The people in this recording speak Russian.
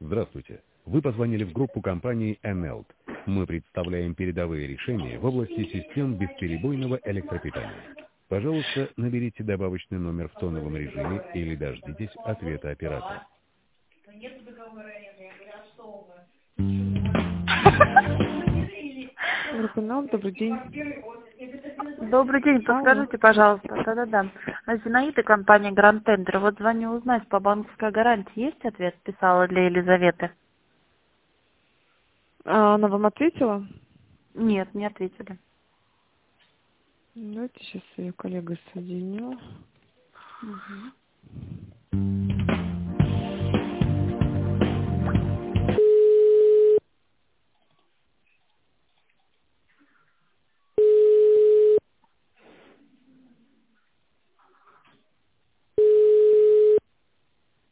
Здравствуйте. Вы позвонили в группу компании Enelt. Мы представляем передовые решения в области систем бесперебойного электропитания. Пожалуйста, наберите добавочный номер в тоновом режиме или дождитесь ответа оператора. Группа Enelt, добрый день. Добрый день, Алло. подскажите, пожалуйста. Да-да-да. Зинаида, компания Grand Tender. Вот звоню узнать, по банковской гарантии есть ответ? Писала для Елизаветы. А она вам ответила? Нет, не ответили. Давайте сейчас я коллегу соединю. Угу.